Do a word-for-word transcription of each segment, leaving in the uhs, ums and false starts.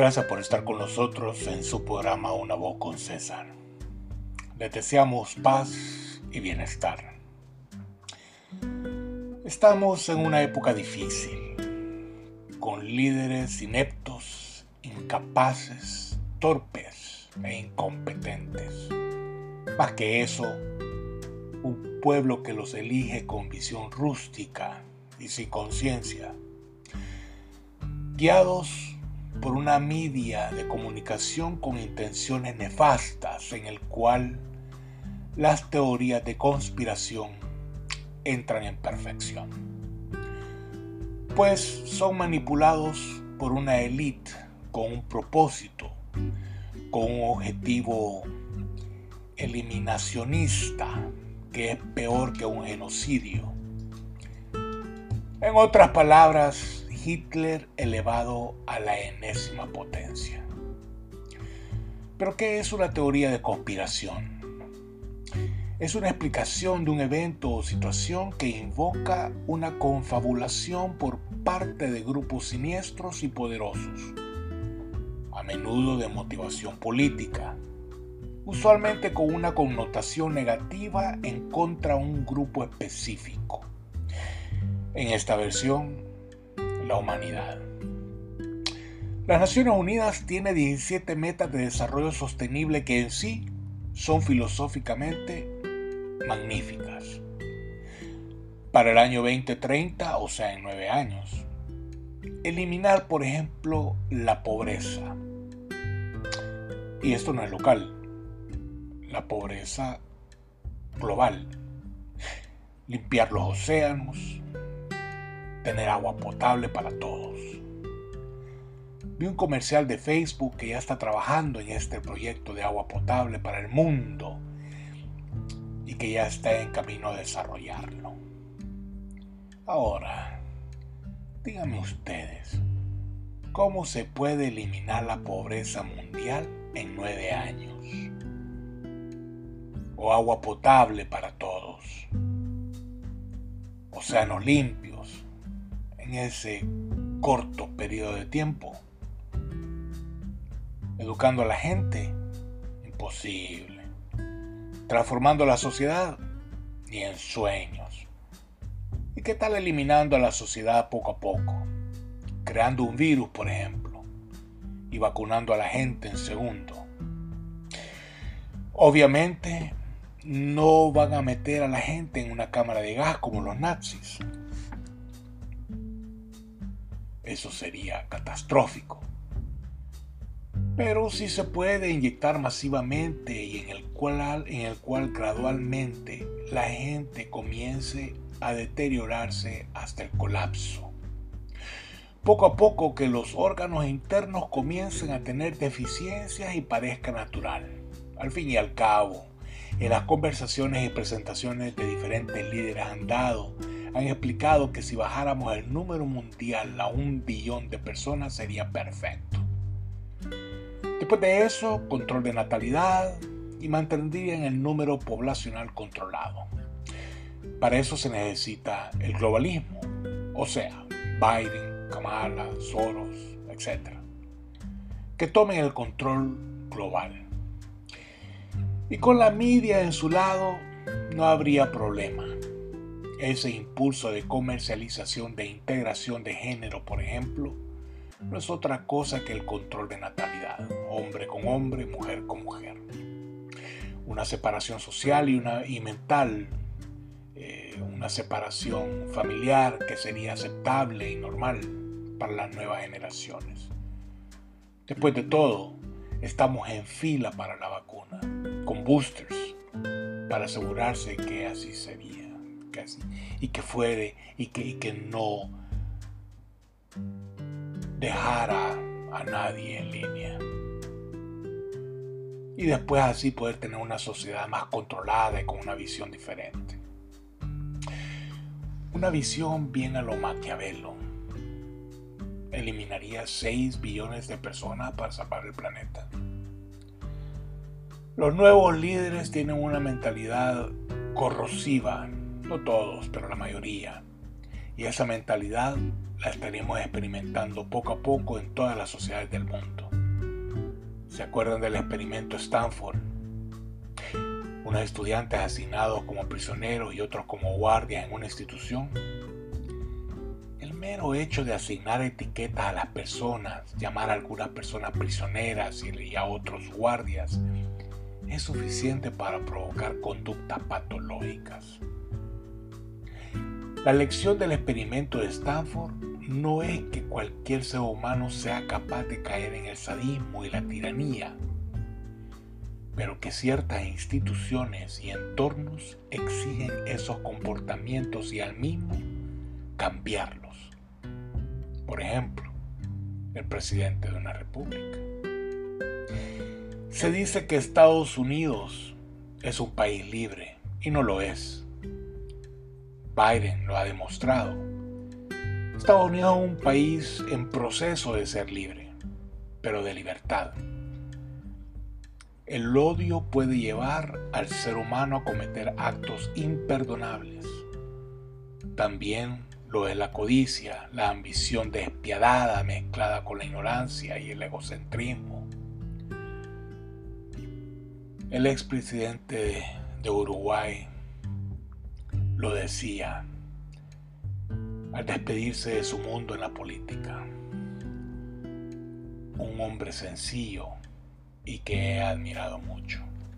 Gracias por estar con nosotros en su programa Una Voz con César. Les deseamos paz y bienestar. Estamos en una época difícil, con líderes ineptos, incapaces, torpes e incompetentes. Más que eso, un pueblo que los elige con visión rústica y sin conciencia, guiados por una media de comunicación con intenciones nefastas en el cual las teorías de conspiración entran en perfección, pues son manipulados por una élite con un propósito, con un objetivo eliminacionista que es peor que un genocidio. En otras palabras, Hitler elevado a la enésima potencia. ¿Pero qué es una teoría de conspiración? Es una explicación de un evento o situación que invoca una confabulación por parte de grupos siniestros y poderosos, a menudo de motivación política, usualmente con una connotación negativa en contra de un grupo específico. En esta versión, la humanidad. Las Naciones Unidas tiene diecisiete metas de desarrollo sostenible que en sí son filosóficamente magníficas. Para el año veinte treinta, o sea en nueve años, eliminar, por ejemplo, la pobreza. Y esto no es local, la pobreza global. Limpiar los océanos, tener agua potable para todos. Vi un comercial de Facebook que ya está trabajando en este proyecto de agua potable para el mundo y que ya está en camino a desarrollarlo. Ahora, díganme ustedes, ¿cómo se puede eliminar la pobreza mundial en nueve años? O agua potable para todos, océanos limpios en ese corto periodo de tiempo. Educando a la gente, imposible. Transformando la sociedad, ni en sueños. ¿Y qué tal eliminando a la sociedad poco a poco? Creando un virus, por ejemplo, y vacunando a la gente en segundo. Obviamente, no van a meter a la gente en una cámara de gas como los nazis. Eso sería catastrófico. Pero sí se puede inyectar masivamente y en el cual, en el cual gradualmente la gente comience a deteriorarse hasta el colapso. Poco a poco que los órganos internos comiencen a tener deficiencias y parezca natural. Al fin y al cabo, en las conversaciones y presentaciones de diferentes líderes han dado, han explicado que si bajáramos el número mundial a un billón de personas sería perfecto. Después de eso, control de natalidad y mantendrían el número poblacional controlado. Para eso se necesita el globalismo, o sea, Biden, Kamala, Soros, etcétera, que tomen el control global. Y con la media en su lado no habría problema. Ese impulso de comercialización de integración de género, por ejemplo, no es otra cosa que el control de natalidad, hombre con hombre, mujer con mujer. Una separación social y, una, y mental, eh, una separación familiar que sería aceptable y normal para las nuevas generaciones. Después de todo, estamos en fila para la vacuna, con boosters, para asegurarse que así sería, que así, y que fuere, y que, y que no dejara a nadie en línea. Y después así poder tener una sociedad más controlada y con una visión diferente. Una visión bien a lo Maquiavelo. Eliminaría seis billones de personas para salvar el planeta. Los nuevos líderes tienen una mentalidad corrosiva, no todos, pero la mayoría. Y esa mentalidad la estaremos experimentando poco a poco en todas las sociedades del mundo. ¿Se acuerdan del experimento Stanford? Unos estudiantes asignados como prisioneros y otros como guardias en una institución. El mero hecho de asignar etiquetas a las personas, llamar a algunas personas prisioneras y a otros guardias, es suficiente para provocar conductas patológicas. La lección del experimento de Stanford no es que cualquier ser humano sea capaz de caer en el sadismo y la tiranía, pero que ciertas instituciones y entornos exigen esos comportamientos y al mismo cambiarlos. Por ejemplo, el presidente de una república. Se dice que Estados Unidos es un país libre y no lo es. Biden lo ha demostrado. Estados Unidos es un país en proceso de ser libre, pero de libertad. El odio puede llevar al ser humano a cometer actos imperdonables. También lo es la codicia, la ambición despiadada mezclada con la ignorancia y el egocentrismo. El expresidente de, de Uruguay lo decía al despedirse de su mundo en la política. Un hombre sencillo y que he admirado mucho.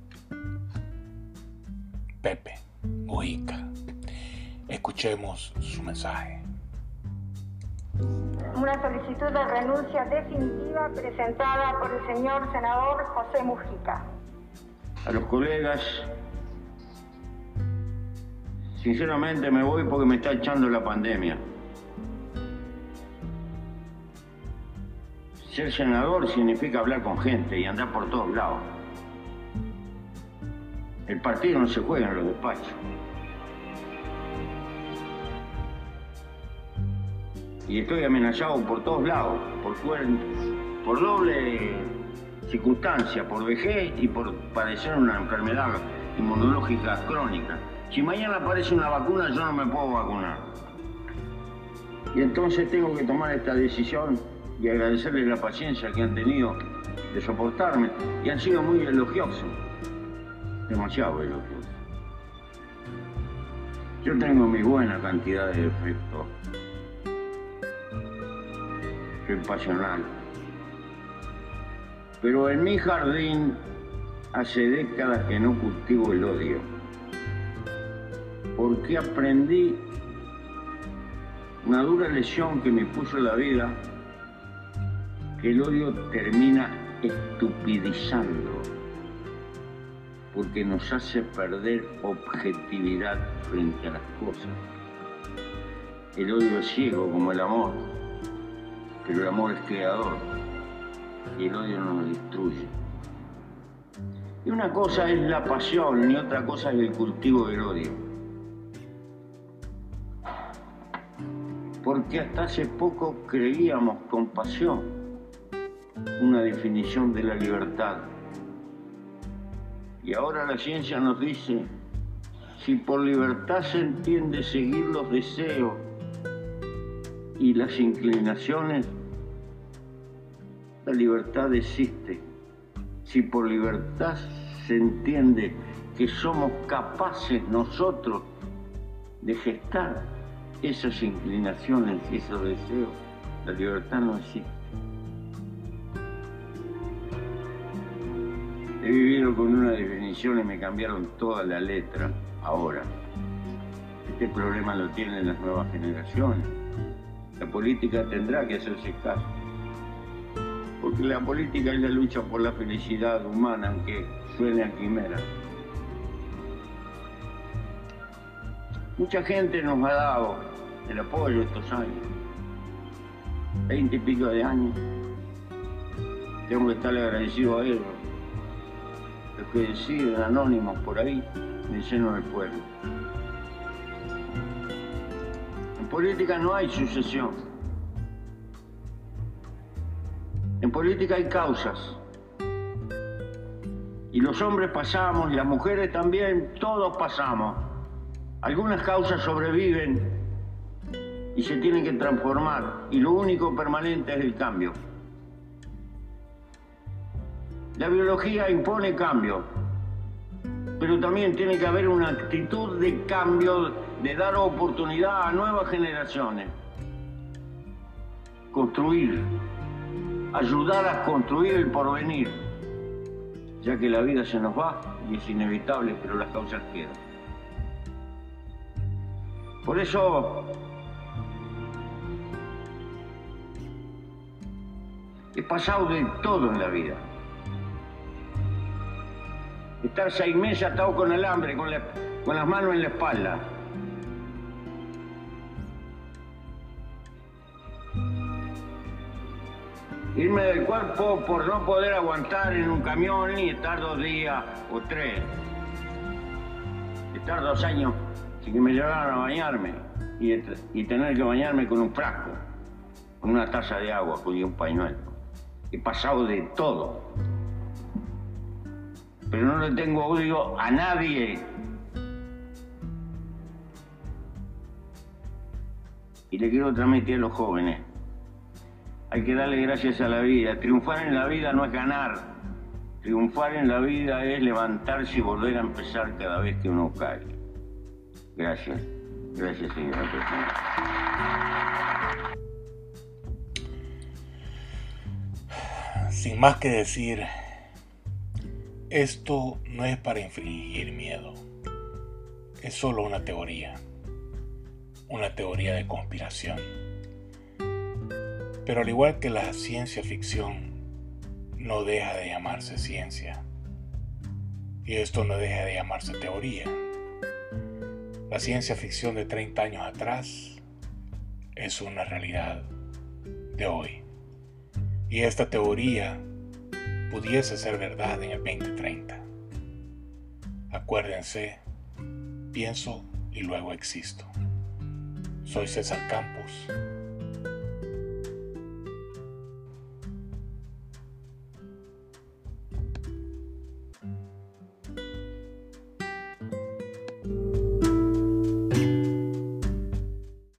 Pepe Mujica. Escuchemos su mensaje. Una solicitud de renuncia definitiva presentada por el señor senador José Mujica. A los colegas, sinceramente me voy porque me está echando la pandemia. Ser senador significa hablar con gente y andar por todos lados. El partido no se juega en los despachos. Y estoy amenazado por todos lados, por, por doble circunstancia, por vejez y por padecer una enfermedad inmunológica crónica. Si mañana aparece una vacuna, yo no me puedo vacunar. Y entonces tengo que tomar esta decisión y agradecerles la paciencia que han tenido de soportarme. Y han sido muy elogiosos, demasiado elogiosos. Yo tengo mi buena cantidad de defectos. Soy pasional. Pero en mi jardín hace décadas que no cultivo el odio. Porque aprendí una dura lección que me puso la vida, que el odio termina estupidizando, porque nos hace perder objetividad frente a las cosas. El odio es ciego como el amor, pero el amor es creador y el odio nos destruye. Y una cosa es la pasión y otra cosa es el cultivo del odio. Porque hasta hace poco creíamos con pasión una definición de la libertad. Y ahora la ciencia nos dice, si por libertad se entiende seguir los deseos y las inclinaciones, la libertad existe. Si por libertad se entiende que somos capaces nosotros de gestar esas inclinaciones y esos deseos, la libertad no existe. He vivido con una definición y me cambiaron toda la letra ahora. Este problema lo tienen las nuevas generaciones. La política tendrá que hacerse caso. Porque la política es la lucha por la felicidad humana, aunque suene a quimera. Mucha gente nos ha dado el apoyo estos años. Veinte y pico de años. Tengo que estarle agradecido a ellos. Los que deciden anónimos por ahí, en el seno del pueblo. En política no hay sucesión. En política hay causas. Y los hombres pasamos, y las mujeres también, todos pasamos. Algunas causas sobreviven y se tienen que transformar. Y lo único permanente es el cambio. La biología impone cambio, pero también tiene que haber una actitud de cambio, de dar oportunidad a nuevas generaciones. Construir, ayudar a construir el porvenir, ya que la vida se nos va y es inevitable, pero las causas quedan. Por eso he pasado de todo en la vida. Estar seis meses atado con alambre, con, la, con las manos en la espalda. Irme del cuerpo por no poder aguantar en un camión y estar dos días o tres. Estar dos años sin que me llevaran a bañarme y, y tener que bañarme con un frasco, con una taza de agua y un pañuelo. He pasado de todo. Pero no le tengo odio a nadie. Y le quiero transmitir a los jóvenes. Hay que darle gracias a la vida. Triunfar en la vida no es ganar. Triunfar en la vida es levantarse y volver a empezar cada vez que uno cae. Gracias. Gracias, señora presidenta. Sin más que decir, esto no es para infligir miedo. Es solo una teoría. Una teoría de conspiración. Pero al igual que la ciencia ficción, no deja de llamarse ciencia. Y esto no deja de llamarse teoría. La ciencia ficción de treinta años atrás es una realidad de hoy. Y esta teoría pudiese ser verdad en el veinte treinta. Acuérdense, pienso y luego existo. Soy César Campos.